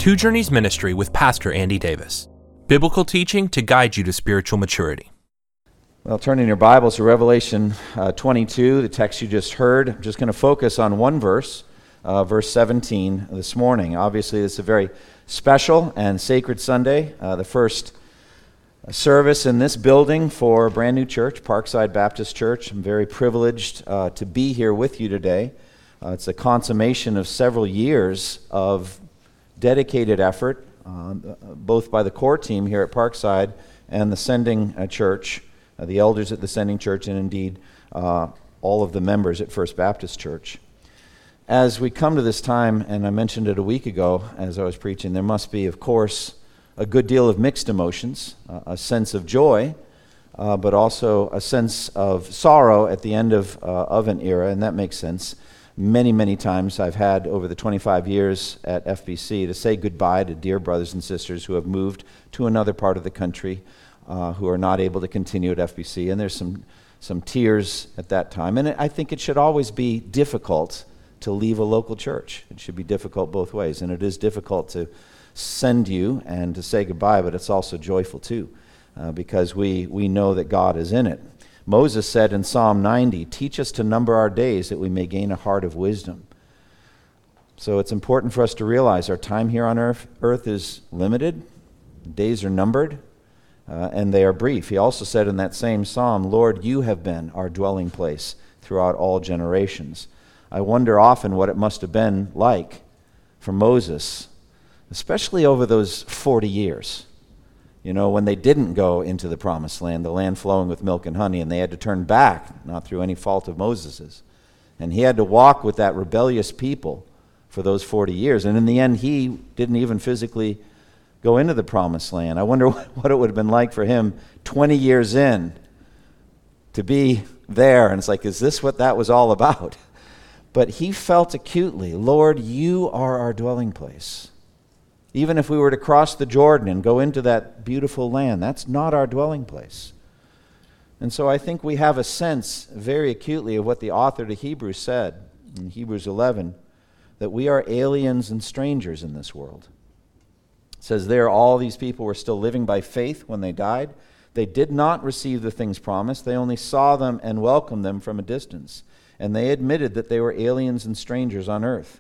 Two Journeys Ministry with Pastor Andy Davis. Biblical teaching to guide you to spiritual maturity. Well, turning your Bibles to Revelation 22, the text you just heard. I'm just going to focus on one verse, verse 17 this morning. Obviously, it's a very special and sacred Sunday, the first service in this building for a brand new church, Parkside Baptist Church. I'm very privileged to be here with you today. It's a consummation of several years of dedicated effort, both by the core team here at Parkside and the sending church, the elders at the sending church, and indeed all of the members at First Baptist Church. As we come to this time, and I mentioned it a week ago as I was preaching, there must be, of course, a good deal of mixed emotions, a sense of joy, but also a sense of sorrow at the end of an era, and that makes sense. Many times I've had over the 25 years at FBC to say goodbye to dear brothers and sisters who have moved to another part of the country, who are not able to continue at FBC, and there's some tears at that time. And I think it should always be difficult to leave a local church. It should be difficult both ways, and it is difficult to send you and to say goodbye, but it's also joyful too, because we know that God is in it. Moses said in Psalm 90, "Teach us to number our days that we may gain a heart of wisdom." So it's important for us to realize our time here on earth is limited, days are numbered, and they are brief. He also said in that same psalm, "Lord, you have been our dwelling place throughout all generations." I wonder often what it must have been like for Moses, especially over those 40 years. You know, when they didn't go into the promised land, the land flowing with milk and honey, and they had to turn back, not through any fault of Moses's. And he had to walk with that rebellious people for those 40 years. And in the end, he didn't even physically go into the promised land. I wonder what it would have been like for him 20 years in to be there. And it's like, is this what that was all about? But he felt acutely, Lord, you are our dwelling place. Even if we were to cross the Jordan and go into that beautiful land, that's not our dwelling place. And so I think we have a sense very acutely of what the author to Hebrews said in Hebrews 11, that we are aliens and strangers in this world. It says there, all these people were still living by faith when they died. They did not receive the things promised. They only saw them and welcomed them from a distance. And they admitted that they were aliens and strangers on earth.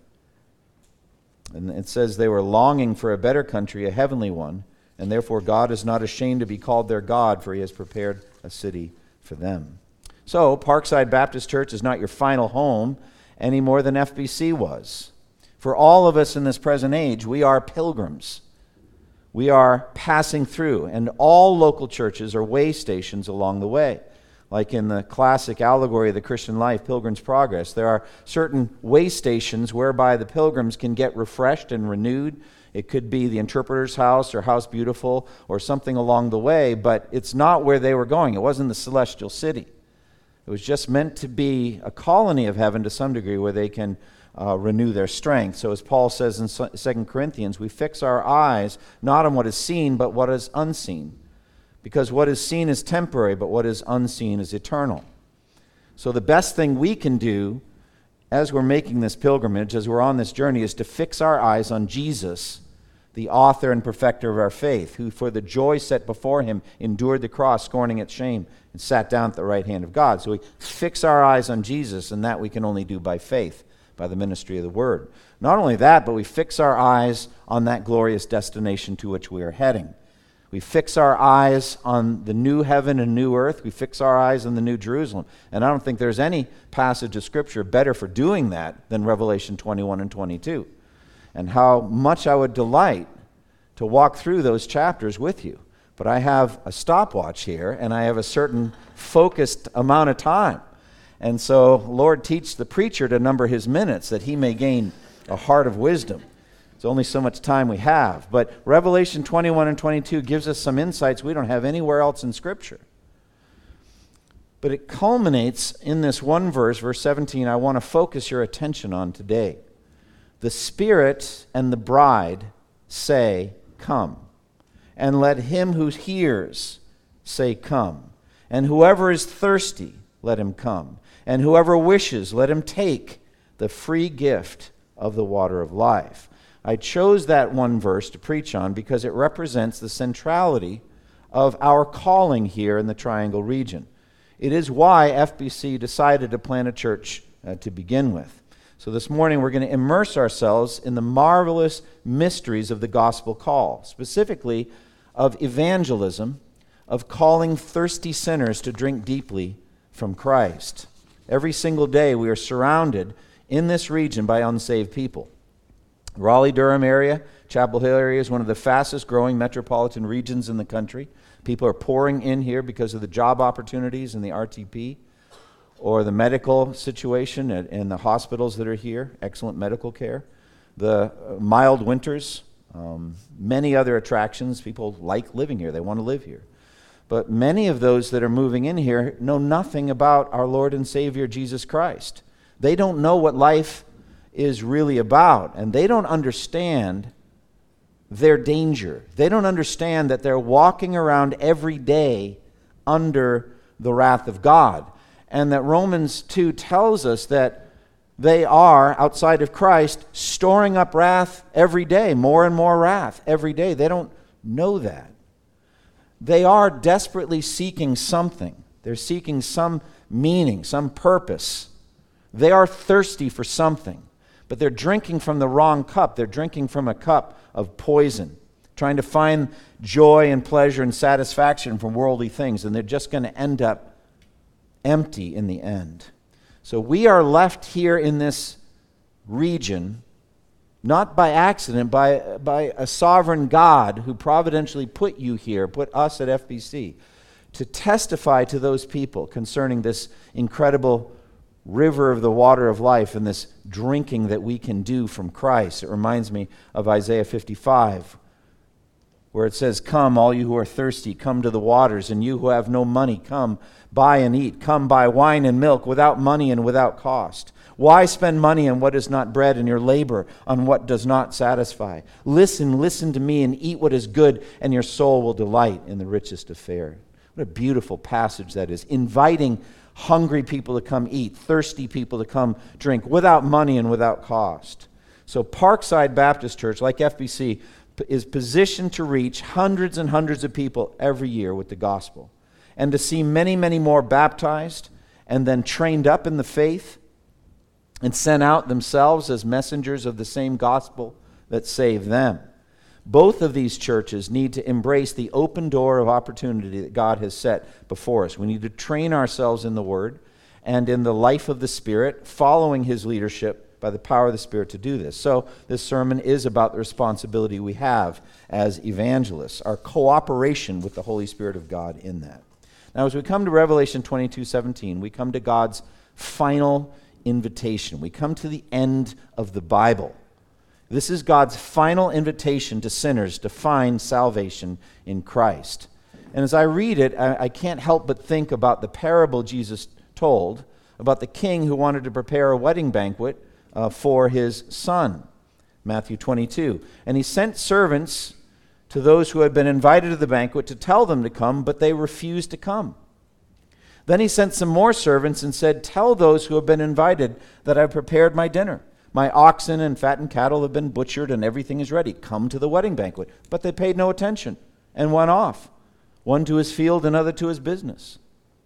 And it says they were longing for a better country, a heavenly one, and therefore God is not ashamed to be called their God, for he has prepared a city for them. So, Parkside Baptist Church is not your final home any more than FBC was. For all of us in this present age, we are pilgrims. We are passing through, and all local churches are way stations along the way. Like in the classic allegory of the Christian life, Pilgrim's Progress, there are certain way stations whereby the pilgrims can get refreshed and renewed. It could be the Interpreter's House or House Beautiful or something along the way, but it's not where they were going. It wasn't the celestial city. It was just meant to be a colony of heaven to some degree where they can renew their strength. So as Paul says in 2 Corinthians, we fix our eyes not on what is seen, but what is unseen. Because what is seen is temporary, but what is unseen is eternal. So the best thing we can do as we're making this pilgrimage, as we're on this journey, is to fix our eyes on Jesus, the author and perfecter of our faith, who for the joy set before him endured the cross, scorning its shame, and sat down at the right hand of God. So we fix our eyes on Jesus, and that we can only do by faith, by the ministry of the Word. Not only that, but we fix our eyes on that glorious destination to which we are heading. We fix our eyes on the new heaven and new earth. We fix our eyes on the new Jerusalem. And I don't think there's any passage of Scripture better for doing that than Revelation 21 and 22. And how much I would delight to walk through those chapters with you. But I have a stopwatch here, and I have a certain focused amount of time. And so, Lord, teach the preacher to number his minutes that he may gain a heart of wisdom. There's only so much time we have. But Revelation 21 and 22 gives us some insights we don't have anywhere else in Scripture. But it culminates in this one verse, verse 17, I want to focus your attention on today. The Spirit and the bride say, "Come." And let him who hears say, "Come." And whoever is thirsty, let him come. And whoever wishes, let him take the free gift of the water of life. I chose that one verse to preach on because it represents the centrality of our calling here in the Triangle region. It is why FBC decided to plant a church to begin with. So this morning we're going to immerse ourselves in the marvelous mysteries of the gospel call, specifically of evangelism, of calling thirsty sinners to drink deeply from Christ. Every single day we are surrounded in this region by unsaved people. Raleigh-Durham area, Chapel Hill area is one of the fastest growing metropolitan regions in the country. People are pouring in here because of the job opportunities in the RTP or the medical situation in the hospitals that are here, excellent medical care. The mild winters, many other attractions. People like living here. They want to live here. But many of those that are moving in here know nothing about our Lord and Savior Jesus Christ. They don't know what life is really about, and they don't understand their danger. They don't understand that they're walking around every day under the wrath of God, and that Romans 2 tells us that they are, outside of Christ, storing up wrath every day, more and more wrath every day. They don't know that. They are desperately seeking something. They're seeking some meaning, some purpose. They are thirsty for something, but they're drinking from the wrong cup. They're drinking from a cup of poison, trying to find joy and pleasure and satisfaction from worldly things, and they're just going to end up empty in the end. So we are left here in this region, not by accident, by a sovereign God who providentially put you here, put us at FBC, to testify to those people concerning this incredible river of the water of life and this drinking that we can do from Christ. It reminds me of Isaiah 55, where it says, "Come, all you who are thirsty, come to the waters, and you who have no money, come, buy and eat. Come, buy wine and milk without money and without cost. Why spend money on what is not bread and your labor on what does not satisfy? Listen to me and eat what is good, and your soul will delight in the richest of fare." What a beautiful passage that is, inviting hungry people to come eat, thirsty people to come drink, without money and without cost. So Parkside Baptist Church, like FBC, is positioned to reach hundreds and hundreds of people every year with the gospel, and to see many, many more baptized and then trained up in the faith and sent out themselves as messengers of the same gospel that saved them. Both of these churches need to embrace the open door of opportunity that God has set before us. We need to train ourselves in the Word and in the life of the Spirit, following His leadership by the power of the Spirit to do this. So this sermon is about the responsibility we have as evangelists, our cooperation with the Holy Spirit of God in that. Now, as we come to Revelation 22:17, we come to God's final invitation. We come to the end of the Bible. This is God's final invitation to sinners to find salvation in Christ. And as I read it, I can't help but think about the parable Jesus told about the king who wanted to prepare a wedding banquet for his son, Matthew 22. And he sent servants to those who had been invited to the banquet to tell them to come, but they refused to come. Then he sent some more servants and said, "Tell those who have been invited that I've prepared my dinner. My oxen and fattened cattle have been butchered and everything is ready. Come to the wedding banquet." But they paid no attention and went off, one to his field, another to his business.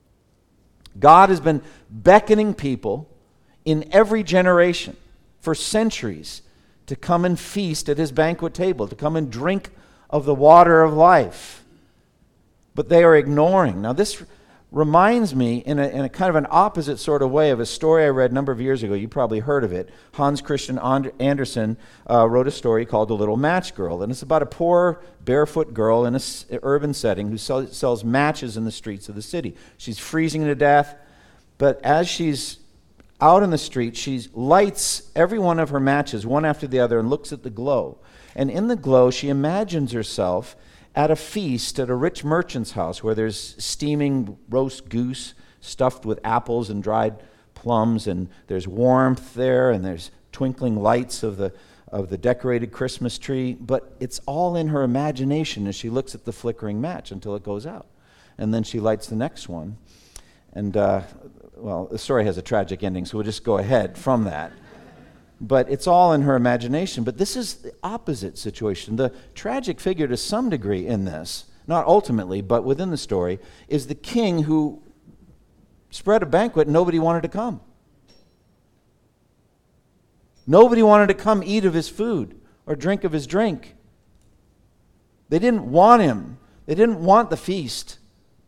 God has been beckoning people in every generation for centuries to come and feast at His banquet table, to come and drink of the water of life. But they are ignoring. Now this reminds me in a kind of an opposite sort of way of a story I read a number of years ago. You probably heard of it. Hans Christian Andersen wrote a story called The Little Match Girl, and it's about a poor barefoot girl in an urban setting who sells matches in the streets of the city. She's freezing to death, but as she's out in the street, she lights every one of her matches one after the other and looks at the glow. And in the glow, she imagines herself at a feast at a rich merchant's house where there's steaming roast goose stuffed with apples and dried plums, and there's warmth there, and there's twinkling lights of the decorated Christmas tree. But it's all in her imagination as she looks at the flickering match until it goes out. And then she lights the next one. And, well, the story has a tragic ending, so we'll just go ahead from that. but it's all in her imagination. But this is the opposite situation. The tragic figure to some degree in this, not ultimately, but within the story, is the king who spread a banquet and nobody wanted to come. Nobody wanted to come eat of his food or drink of his drink. They didn't want him. They didn't want the feast.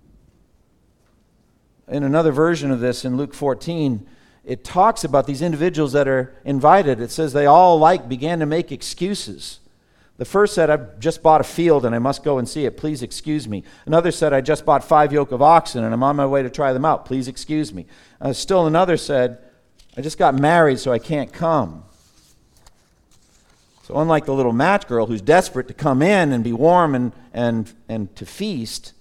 In another version of this, in Luke 14, it talks about these individuals that are invited. It says they all began to make excuses. The first said, I've just bought a field and I must go and see it. Please excuse me. Another said, I just bought 5 yoke of oxen and I'm on my way to try them out. Please excuse me. Still another said, I just got married so I can't come. So unlike the little match girl who's desperate to come in and be warm and to feast,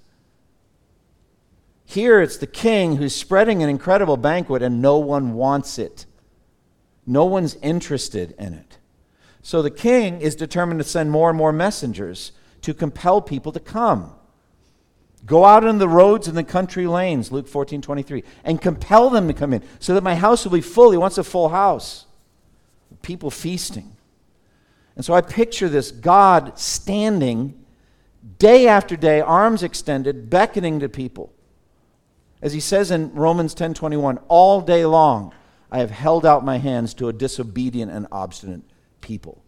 here it's the king who's spreading an incredible banquet and no one wants it. No one's interested in it. So the king is determined to send more and more messengers to compel people to come. Go out on the roads and the country lanes, Luke 14:23, and compel them to come in so that my house will be full. He wants a full house. People feasting. And so I picture this God standing day after day, arms extended, beckoning to people. As he says in Romans 10:21, all day long I have held out my hands to a disobedient and obstinate people.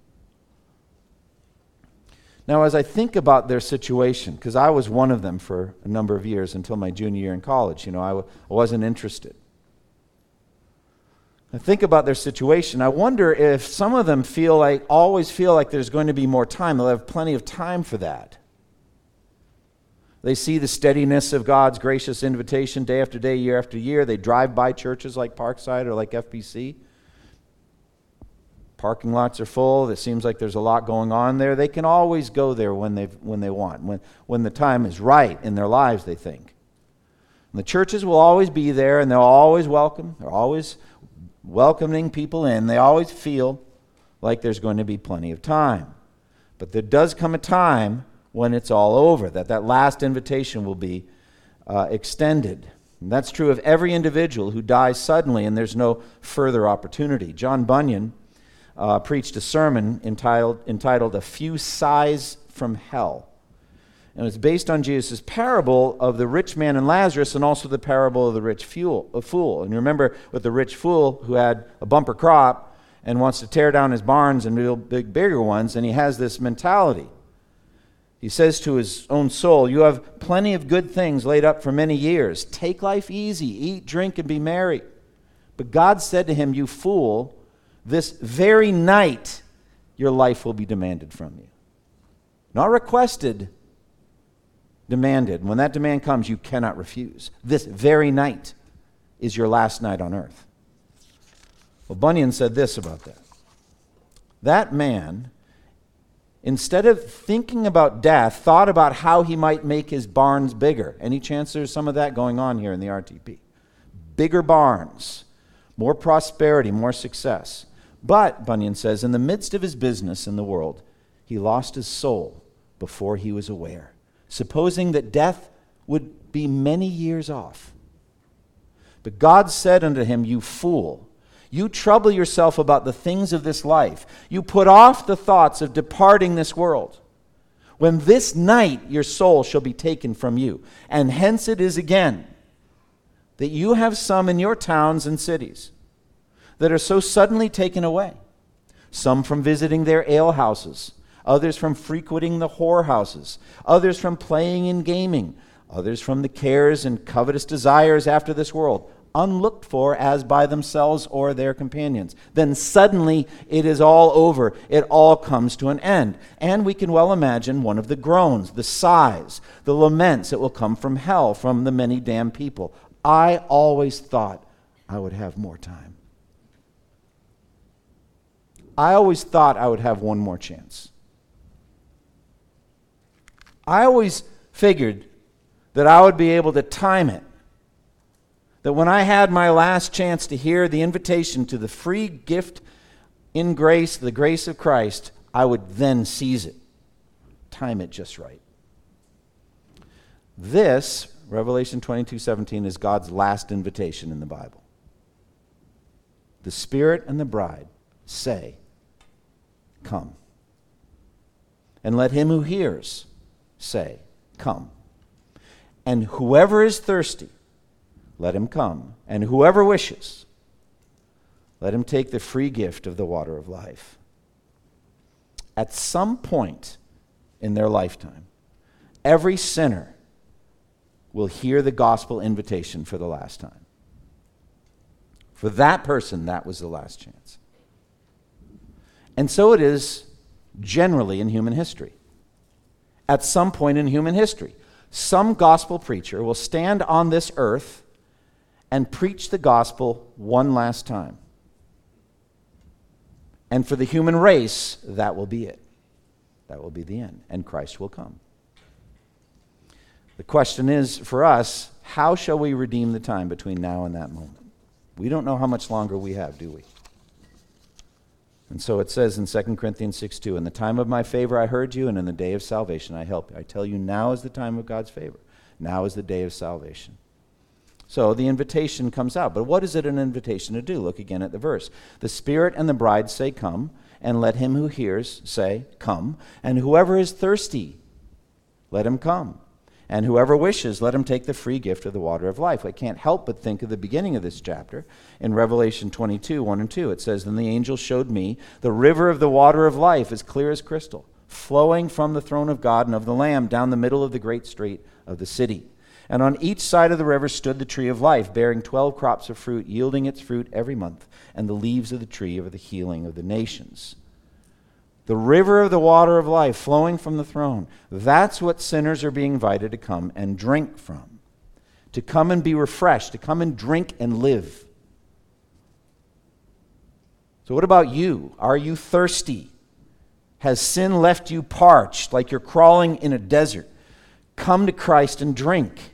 Now, as I think about their situation, because I was one of them for a number of years until my junior year in college, I wasn't interested. I think about their situation. I wonder if some of them always feel like there's going to be more time. They'll have plenty of time for that. They see the steadiness of God's gracious invitation day after day, year after year. They drive by churches like Parkside or like FBC. Parking lots are full. It seems like there's a lot going on there. They can always go there when they want, when the time is right in their lives, they think. And the churches will always be there, and they'll always welcome. They're always welcoming people in. They always feel like there's going to be plenty of time. But there does come a time when it's all over, that last invitation will be extended. And that's true of every individual who dies suddenly and there's no further opportunity. John Bunyan preached a sermon entitled A Few Sighs from Hell. And it's based on Jesus' parable of the rich man and Lazarus, and also the parable of the rich fool. And you remember with the rich fool who had a bumper crop and wants to tear down his barns and build bigger ones, and he has this mentality. He says to his own soul, you have plenty of good things laid up for many years. Take life easy, eat, drink, and be merry. But God said to him, you fool, this very night your life will be demanded from you. Not requested, demanded. When that demand comes, you cannot refuse. This very night is your last night on earth. Well, Bunyan said this about that. That man, instead of thinking about death, thought about how he might make his barns bigger. Any chance there's some of that going on here in the RTP? Bigger barns, more prosperity, more success. But, Bunyan says, in the midst of his business in the world, he lost his soul before he was aware, supposing that death would be many years off. But God said unto him, you fool, you trouble yourself about the things of this life. You put off the thoughts of departing this world. When this night your soul shall be taken from you. And hence it is again that you have some in your towns and cities that are so suddenly taken away. Some from visiting their alehouses, others from frequenting the whorehouses, others from playing and gaming, others from the cares and covetous desires after this world, unlooked for as by themselves or their companions. Then suddenly it is all over. It all comes to an end. And we can well imagine one of the groans, the sighs, the laments that will come from hell, from the many damned people. I always thought I would have more time. I always thought I would have one more chance. I always figured that I would be able to time it. That when I had my last chance to hear the invitation to the free gift in grace, the grace of Christ, I would then seize it. Time it just right. This, Revelation 22:17, is God's last invitation in the Bible. The Spirit and the bride say, come. And let him who hears say, come. And whoever is thirsty, let him come. And whoever wishes, let him take the free gift of the water of life. At some point in their lifetime, every sinner will hear the gospel invitation for the last time. For that person, that was the last chance. And so it is generally in human history. At some point in human history, some gospel preacher will stand on this earth and preach the gospel one last time. And for the human race, that will be it. That will be the end, and Christ will come. The question is, for us, how shall we redeem the time between now and that moment? We don't know how much longer we have, do we? And so it says in 2 Corinthians 6:2, in the time of my favor I heard you, and in the day of salvation I helped you. I tell you, now is the time of God's favor. Now is the day of salvation. So the invitation comes out. But what is it an invitation to do? Look again at the verse. The Spirit and the bride say, come, and let him who hears say, come. And whoever is thirsty, let him come. And whoever wishes, let him take the free gift of the water of life. I can't help but think of the beginning of this chapter. In Revelation 22, 1 and 2, it says, then the angel showed me the river of the water of life, as clear as crystal, flowing from the throne of God and of the Lamb down the middle of the great street of the city. And on each side of the river stood the tree of life, bearing 12 crops of fruit, yielding its fruit every month, and the leaves of the tree are the healing of the nations. The river of the water of life flowing from the throne. That's what sinners are being invited to come and drink from. To come and be refreshed, to come and drink and live. So what about you? Are you thirsty? Has sin left you parched, like you're crawling in a desert? Come to Christ and drink.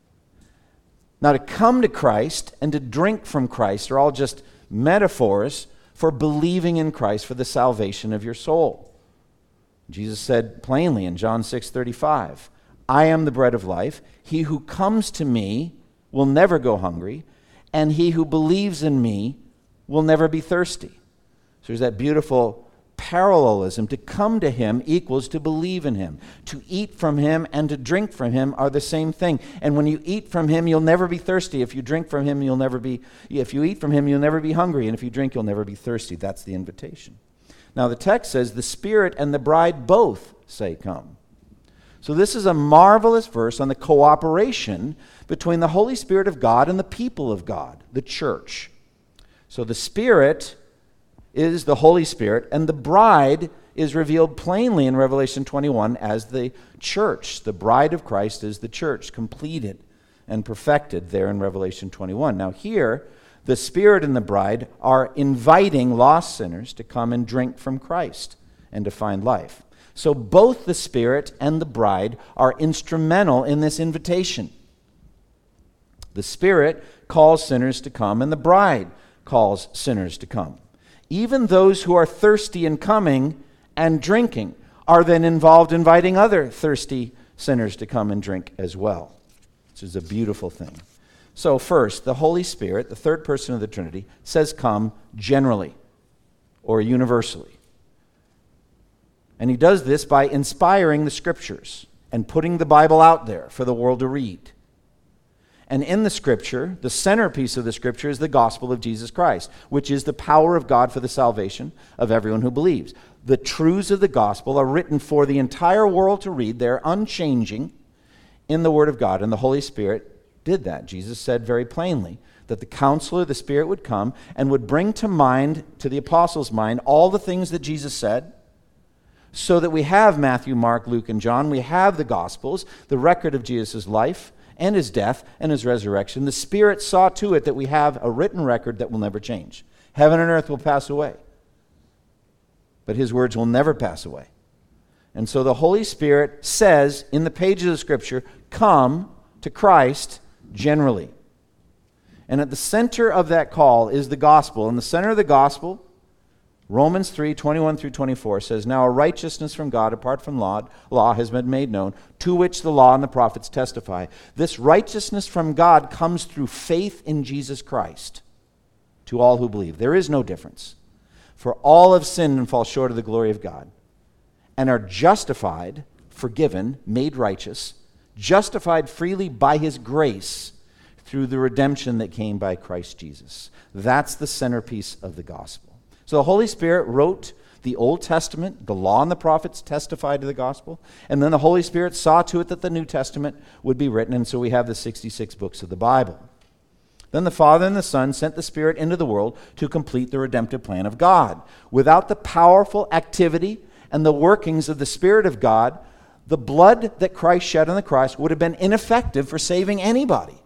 Now, to come to Christ and to drink from Christ are all just metaphors for believing in Christ for the salvation of your soul. Jesus said plainly in John 6:35, I am the bread of life. He who comes to me will never go hungry, and he who believes in me will never be thirsty. So there's that beautiful parallelism. To come to him equals to believe in him. To eat from him and to drink from him are the same thing. And when you eat from him, you'll never be thirsty. If you drink from him, if you eat from him, you'll never be hungry. And if you drink, you'll never be thirsty. That's the invitation. Now the text says the Spirit and the bride both say come. So this is a marvelous verse on the cooperation between the Holy Spirit of God and the people of God, the church. So the Spirit is the Holy Spirit, and the bride is revealed plainly in Revelation 21 as the church. The bride of Christ is the church, completed and perfected there in Revelation 21. Now here, the Spirit and the bride are inviting lost sinners to come and drink from Christ and to find life. So both the Spirit and the bride are instrumental in this invitation. The Spirit calls sinners to come, and the bride calls sinners to come. Even those who are thirsty in coming and drinking are then involved inviting other thirsty sinners to come and drink as well, which is a beautiful thing. So first, the Holy Spirit, the third person of the Trinity, says come generally or universally. And he does this by inspiring the Scriptures and putting the Bible out there for the world to read. And in the Scripture, the centerpiece of the Scripture is the gospel of Jesus Christ, which is the power of God for the salvation of everyone who believes. The truths of the gospel are written for the entire world to read. They're unchanging in the Word of God, and the Holy Spirit did that. Jesus said very plainly that the Counselor, the Spirit, would come and would bring to mind, to the apostles' mind, all the things that Jesus said, so that we have Matthew, Mark, Luke, and John. We have the Gospels, the record of Jesus' life, and his death and his resurrection. The Spirit saw to it that we have a written record that will never change. Heaven and earth will pass away, but his words will never pass away. And so the Holy Spirit says in the pages of Scripture, come to Christ generally. And at the center of that call is the gospel. In the center of the gospel, Romans 3:21 through 24 says, now a righteousness from God apart from law has been made known, to which the law and the prophets testify. This righteousness from God comes through faith in Jesus Christ to all who believe. There is no difference. For all have sinned and fall short of the glory of God, and are justified, forgiven, made righteous, justified freely by his grace through the redemption that came by Christ Jesus. That's the centerpiece of the gospel. So the Holy Spirit wrote the Old Testament, the law and the prophets testified to the gospel, and then the Holy Spirit saw to it that the New Testament would be written, and so we have the 66 books of the Bible. Then the Father and the Son sent the Spirit into the world to complete the redemptive plan of God. Without the powerful activity and the workings of the Spirit of God, the blood that Christ shed on the cross would have been ineffective for saving anybody.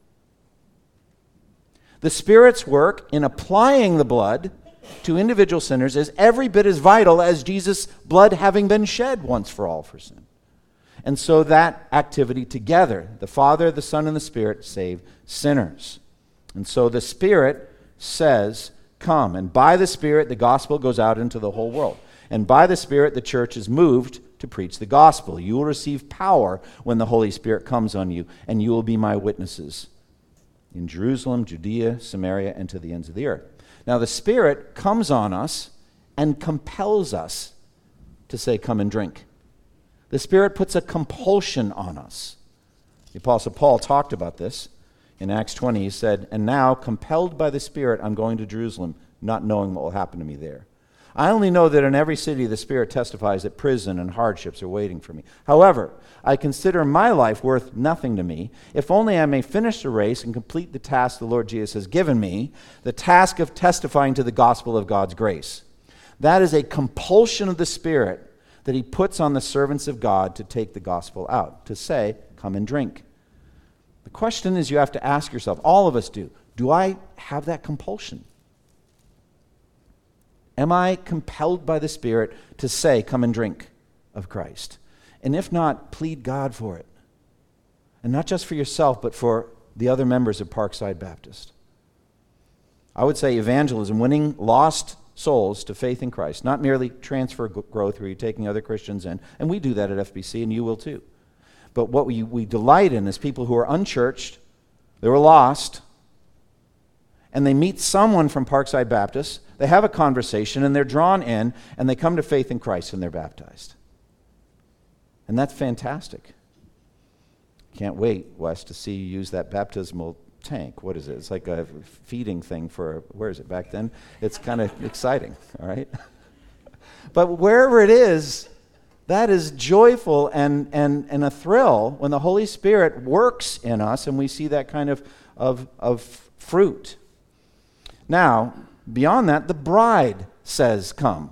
The Spirit's work in applying the blood to individual sinners is every bit as vital as Jesus' blood having been shed once for all for sin. And so that activity together, the Father, the Son, and the Spirit, save sinners. And so the Spirit says, come. And by the Spirit, the gospel goes out into the whole world. And by the Spirit, the church is moved to preach the gospel. You will receive power when the Holy Spirit comes on you, and you will be my witnesses in Jerusalem, Judea, Samaria, and to the ends of the earth. Now the Spirit comes on us and compels us to say, come and drink. The Spirit puts a compulsion on us. The Apostle Paul talked about this. In Acts 20, he said, and now, compelled by the Spirit, I'm going to Jerusalem, not knowing what will happen to me there. I only know that in every city the Spirit testifies that prison and hardships are waiting for me. However, I consider my life worth nothing to me, if only I may finish the race and complete the task the Lord Jesus has given me, the task of testifying to the gospel of God's grace. That is a compulsion of the Spirit that he puts on the servants of God to take the gospel out, to say, come and drink. The question is, you have to ask yourself, all of us do I have that compulsion? Am I compelled by the Spirit to say, come and drink of Christ? And if not, plead God for it. And not just for yourself, but for the other members of Parkside Baptist. I would say evangelism, winning lost souls to faith in Christ, not merely transfer growth where you're taking other Christians in. And we do that at FBC, and you will too. But what we delight in is people who are unchurched, they were lost, and they meet someone from Parkside Baptist, they have a conversation, and they're drawn in, and they come to faith in Christ, and they're baptized. And that's fantastic. Can't wait, Wes, to see you use that baptismal tank. What is it? It's like a feeding thing for, where is it, back then? It's kind of exciting, all right? But wherever it is, that is joyful and a thrill when the Holy Spirit works in us and we see that kind of fruit. Now, beyond that, the bride says, come.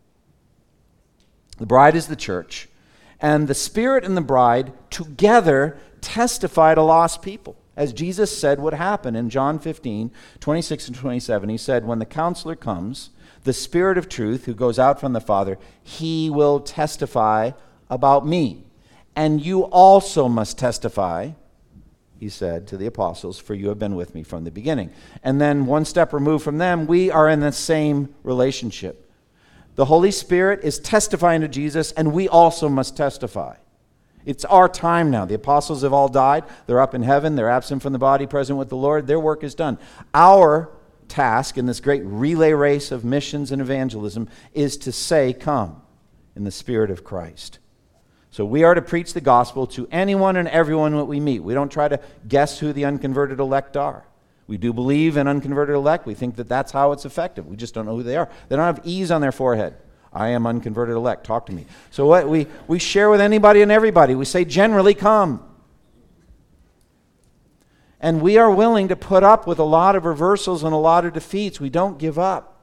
The bride is the church. And the Spirit and the bride together testify to lost people. As Jesus said would happen in John 15, 26 and 27, he said, when the counselor comes, the Spirit of truth who goes out from the Father, he will testify about me. And you also must testify, he said to the apostles, for you have been with me from the beginning. And then one step removed from them, we are in the same relationship. The Holy Spirit is testifying to Jesus, and we also must testify. It's our time now. The apostles have all died. They're up in heaven. They're absent from the body, present with the Lord. Their work is done. Our task in this great relay race of missions and evangelism is to say, come, in the Spirit of Christ. So we are to preach the gospel to anyone and everyone that we meet. We don't try to guess who the unconverted elect are. We do believe in unconverted elect. We think that that's how it's effective. We just don't know who they are. They don't have E's on their forehead. I am unconverted elect. Talk to me. So what we share with anybody and everybody. We say, generally, come. And we are willing to put up with a lot of reversals and a lot of defeats. We don't give up.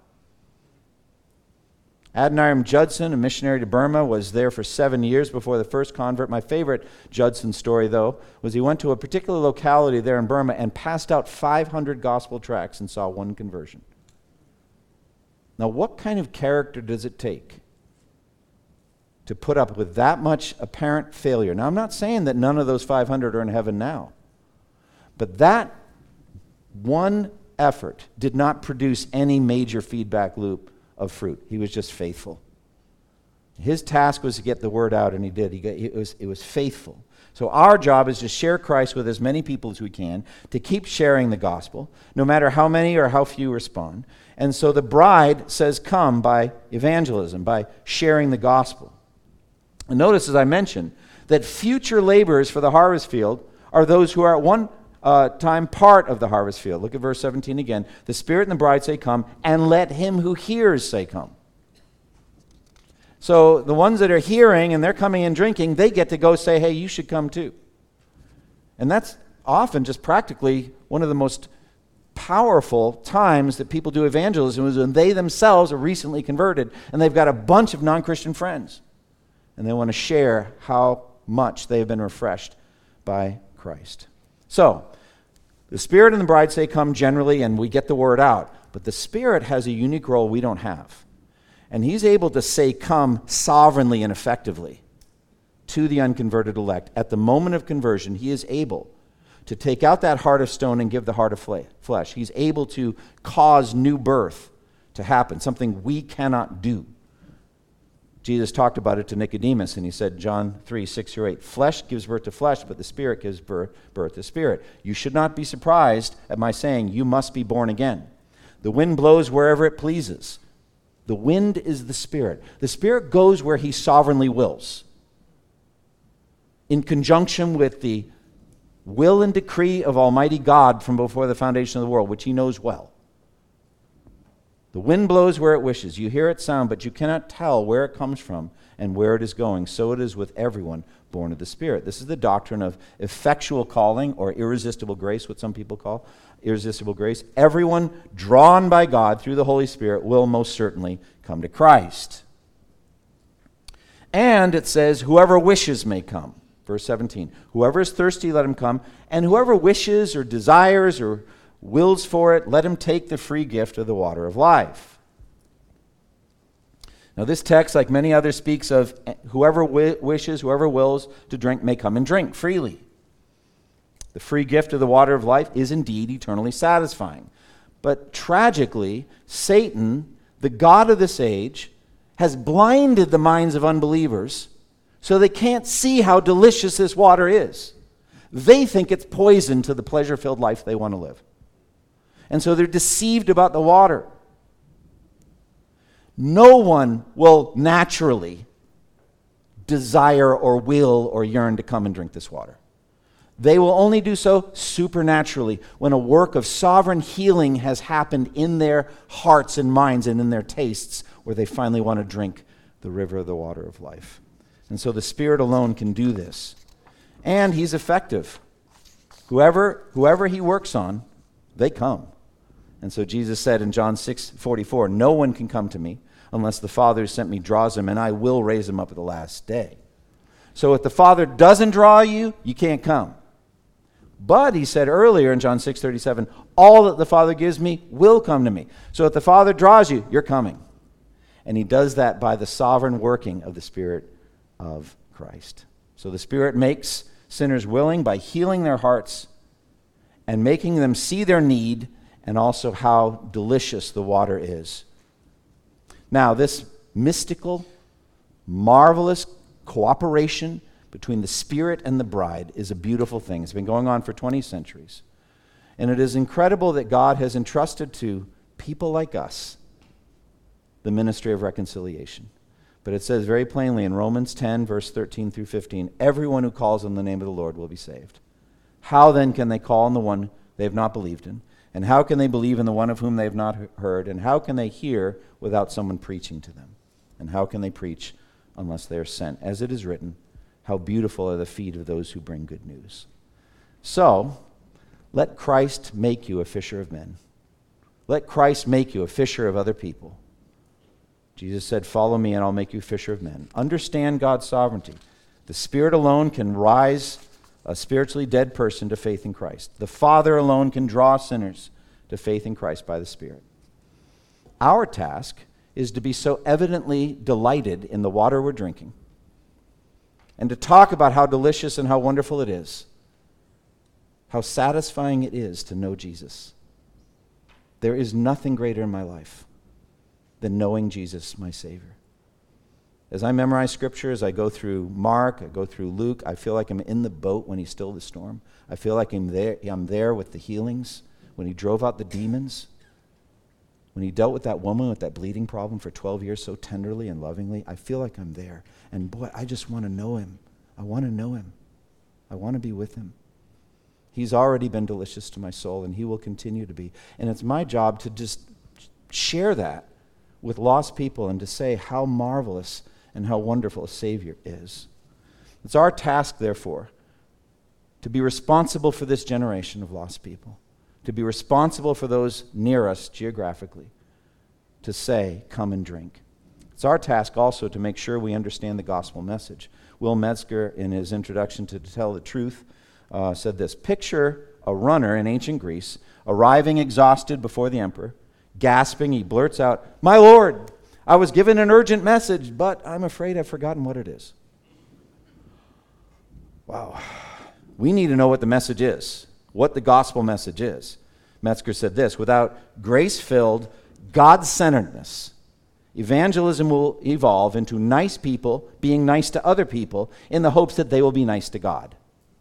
Adoniram Judson, a missionary to Burma, was there for 7 years before the first convert. My favorite Judson story, though, was he went to a particular locality there in Burma and passed out 500 gospel tracts and saw one conversion. Now, what kind of character does it take to put up with that much apparent failure? Now, I'm not saying that none of those 500 are in heaven now. But that one effort did not produce any major feedback loop of fruit. He was just faithful. His task was to get the word out, and he did. It was faithful. So our job is to share Christ with as many people as we can, to keep sharing the gospel, no matter how many or how few respond. And so the bride says, come by evangelism, by sharing the gospel. And notice, as I mentioned, that future laborers for the harvest field are those who are at one time part of the harvest field. Look at verse 17 again. The Spirit and the bride say, come, and let him who hears say, come. So the ones that are hearing and they're coming and drinking, they get to go say, hey, you should come too. And that's often just practically one of the most powerful times that people do evangelism is when they themselves are recently converted and they've got a bunch of non-Christian friends. And they want to share how much they have been refreshed by Christ. So, the Spirit and the bride say come generally, and we get the word out. But the Spirit has a unique role we don't have. And he's able to say come sovereignly and effectively to the unconverted elect. At the moment of conversion, he is able to take out that heart of stone and give the heart of flesh. He's able to cause new birth to happen, something we cannot do. Jesus talked about it to Nicodemus, and he said, John 3:6-8, flesh gives birth to flesh, but the Spirit gives birth to spirit. You should not be surprised at my saying, you must be born again. The wind blows wherever it pleases. The wind is the Spirit. The Spirit goes where he sovereignly wills, in conjunction with the will and decree of Almighty God from before the foundation of the world, which he knows well. The wind blows where it wishes. You hear its sound, but you cannot tell where it comes from and where it is going. So it is with everyone born of the Spirit. This is the doctrine of effectual calling, or irresistible grace, what some people call irresistible grace. Everyone drawn by God through the Holy Spirit will most certainly come to Christ. And it says, whoever wishes may come. Verse 17, whoever is thirsty, let him come. And whoever wishes or desires or wills for it, let him take the free gift of the water of life. Now this text, like many others, speaks of whoever wishes, whoever wills to drink may come and drink freely. The free gift of the water of life is indeed eternally satisfying. But tragically, Satan, the god of this age, has blinded the minds of unbelievers so they can't see how delicious this water is. They think it's poison to the pleasure-filled life they want to live. And so they're deceived about the water. No one will naturally desire or will or yearn to come and drink this water. They will only do so supernaturally when a work of sovereign healing has happened in their hearts and minds and in their tastes, where they finally want to drink the river of the water of life. And so the Spirit alone can do this. And he's effective. Whoever he works on, they come. And so Jesus said in John 6:44, no one can come to me unless the Father who sent me draws him, and I will raise him up at the last day. So if the Father doesn't draw you, you can't come. But he said earlier in John 6:37, all that the Father gives me will come to me. So if the Father draws you, you're coming. And he does that by the sovereign working of the Spirit of Christ. So the Spirit makes sinners willing by healing their hearts and making them see their need and also how delicious the water is. Now, this mystical, marvelous cooperation between the Spirit and the bride is a beautiful thing. It's been going on for 20 centuries. And it is incredible that God has entrusted to people like us the ministry of reconciliation. But it says very plainly in Romans 10, verse 13 through 15, everyone who calls on the name of the Lord will be saved. How then can they call on the one they have not believed in? And how can they believe in the one of whom they have not heard? And how can they hear without someone preaching to them? And how can they preach unless they are sent? As it is written, how beautiful are the feet of those who bring good news. So, let Christ make you a fisher of men. Let Christ make you a fisher of other people. Jesus said, follow me and I'll make you a fisher of men. Understand God's sovereignty. The Spirit alone can rise a spiritually dead person to faith in Christ. The Father alone can draw sinners to faith in Christ by the Spirit. Our task is to be so evidently delighted in the water we're drinking and to talk about how delicious and how wonderful it is, how satisfying it is to know Jesus. There is nothing greater in my life than knowing Jesus, my Savior. As I memorize Scripture, as I go through Mark, I go through Luke, I feel like I'm in the boat when he stilled the storm. I feel like I'm there with the healings, when he drove out the demons, when he dealt with that woman with that bleeding problem for 12 years so tenderly and lovingly. I feel like I'm there. And boy, I just want to know him. I want to know him. I want to be with him. He's already been delicious to my soul, and he will continue to be. And it's my job to just share that with lost people and to say how marvelous and how wonderful a Savior is. It's our task, therefore, to be responsible for this generation of lost people, to be responsible for those near us geographically, to say, come and drink. It's our task also to make sure we understand the gospel message. Will Metzger, in his introduction to Tell the Truth, said this: picture a runner in ancient Greece arriving exhausted before the emperor. Gasping, he blurts out, "My Lord, I was given an urgent message, but I'm afraid I've forgotten what it is." Wow. We need to know what the message is, what the gospel message is. Metzger said this: without grace-filled, God-centeredness, evangelism will evolve into nice people being nice to other people in the hopes that they will be nice to God.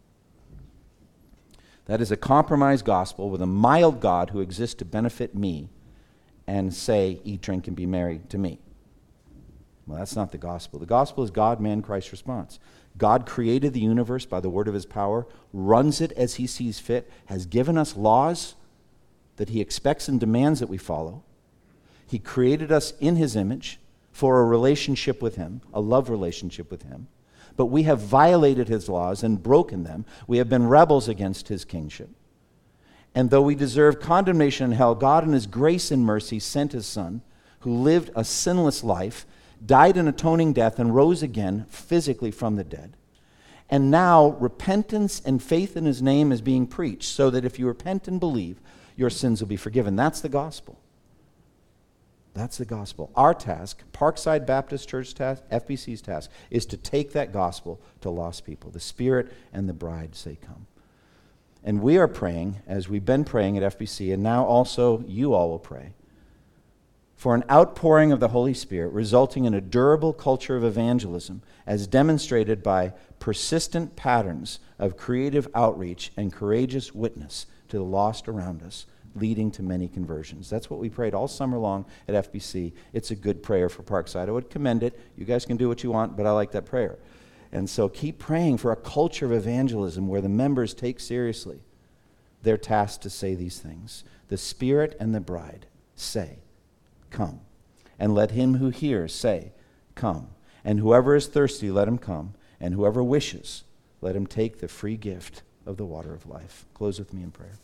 That is a compromised gospel with a mild God who exists to benefit me and say, eat, drink, and be merry to me. Well, that's not the gospel. The gospel is God, man, Christ's response. God created the universe by the word of his power, runs it as he sees fit, has given us laws that he expects and demands that we follow. He created us in his image for a relationship with him, a love relationship with him. But we have violated his laws and broken them. We have been rebels against his kingship. And though we deserve condemnation in hell, God in his grace and mercy sent his Son, who lived a sinless life, died an atoning death, and rose again physically from the dead. And now repentance and faith in his name is being preached, so that if you repent and believe, your sins will be forgiven. That's the gospel. That's the gospel. Our task, Parkside Baptist Church task, FBC's task, is to take that gospel to lost people. The Spirit and the bride say, come. And we are praying, as we've been praying at FBC, and now also you all will pray, for an outpouring of the Holy Spirit resulting in a durable culture of evangelism as demonstrated by persistent patterns of creative outreach and courageous witness to the lost around us, leading to many conversions. That's what we prayed all summer long at FBC. It's a good prayer for Parkside. I would commend it. You guys can do what you want, but I like that prayer. And so keep praying for a culture of evangelism where the members take seriously their task to say these things. The Spirit and the bride say, come. And let him who hears say, come. And whoever is thirsty, let him come. And whoever wishes, let him take the free gift of the water of life. Close with me in prayer.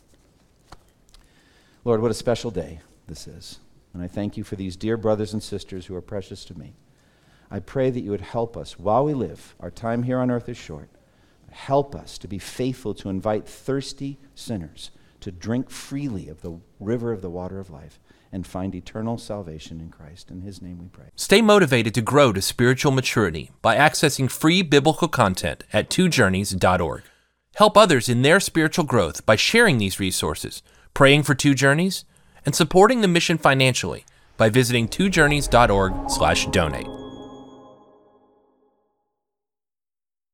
Lord, what a special day this is. And I thank you for these dear brothers and sisters who are precious to me. I pray that you would help us while we live. Our time here on earth is short. Help us to be faithful to invite thirsty sinners to drink freely of the river of the water of life and find eternal salvation in Christ. In his name we pray. Stay motivated to grow to spiritual maturity by accessing free biblical content at twojourneys.org. Help others in their spiritual growth by sharing these resources, praying for Two Journeys, and supporting the mission financially by visiting twojourneys.org/donate.